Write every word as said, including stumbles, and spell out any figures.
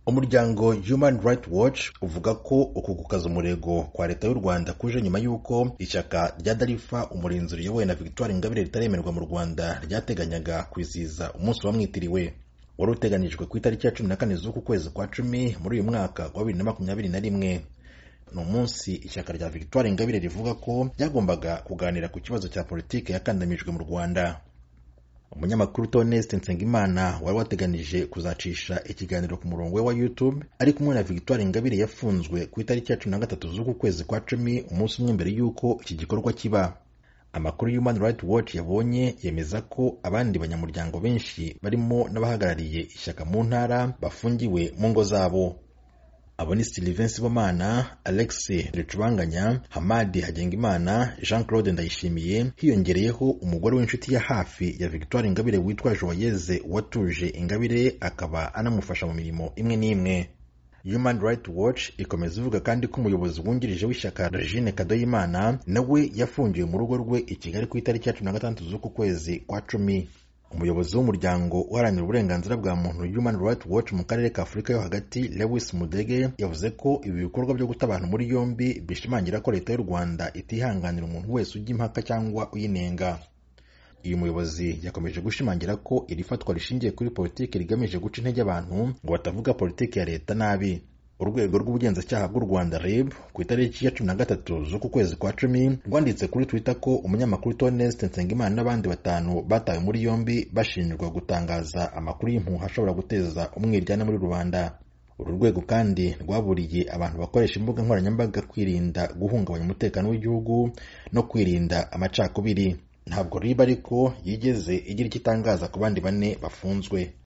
Umuryango Human Rights Watch uvuga ko uku gukaza umurego kwa leta y'u Rwanda kuje nyuma y'uko ishyaka rya Dalifa umurinzi riyobowe na Victoire Ingabire ritaremerwa mu Rwanda ryateganyaga kwizihiza umunsi wamwitiriwe wari uteganijwe ku itariki ya cumi na kane z'uku kwezi kwa cumi muri uyu mwaka wa bibiri na makumyabiri na rimwe. Ni umunsi ishyaka rya Victoire Ingabire rivuga ko ryagombaga kuganira ku kibazo cya politiki yakandamijwe mu Rwanda. Umunyamakuru Toneste Nsengimana wari wateganije kuzacisha ikiganiro ku murongo we wa YouTube ari kumwe na Victoire Ingabire yafunzwe ku itariki ya cumi na gatatu z'uku kwezi kwa cumi, umunsi umwe mbere y'uko iki gikorwa kiba. Amakuru Human Rights Watch yabonye yemeza ko abandi banyamuryango benshi barimo n'abahagarariye ishyaka mu ntara bafungiwe mu ngo zabo. Abo ni Sylvain Sibomana, Alex Lecubanganya, Hamadi Hagengimana, Jean Claude Ndayishimiye, hiyongereyeho umugore w'inshuti ya hafi ya Victoire Ingabire witwa Joyeuse Uwatuje Ingabire, akaba anamufasha mu mirimo imwe n'imwe. Human Rights Watch ikomeza ivuga kandi ko umuyobozi wungirije w'ishyaka Regine Kadoyimana nawe yafungiwe mu rugo rwe i Kigali ku itariki ya cumi na gatandatu z'uku kwezi kwa cumi. Umuyobozi w'umuryango uharanira uburenganzira bwa muntu Human Rights Watch mu karere ka Afurika yo hagati Lewis Mudege yavuze ko ibi bikorwa byo guta abantu muri yombi bishimangira ko leta y'u Rwanda itihanganira umuntu wese ujya impaka cyangwa uyinenga. Uyu muyobozi yakomeje gushimangira ko iri fatwa rishingiye kuri politiki rigamije guca intege abantu ngo batavuga politiki ya leta nabi. Urwego rw'ubugenzacyaha bw'u Rwanda R I B ku itariki ya cumi na gatatu z'uku kwezi kwa cumi rwanditse kuri Twitter ko umunyamakuru Toneste Nsengimana n'abandi batanu batawe muri yombi bashinjwa gutangaza amakuru y'impuha ashobora guteza umwiryane muri rubanda. Uru rwego kandi rwaburiye abantu bakoresha imbuga nkoranyambaga kwirinda guhungabanya umutekano w'igihugu no kwirinda amacakubiri. Ntabwo R I B ariko yigeze igira icyo itangaza ku bandi bane bafunzwe.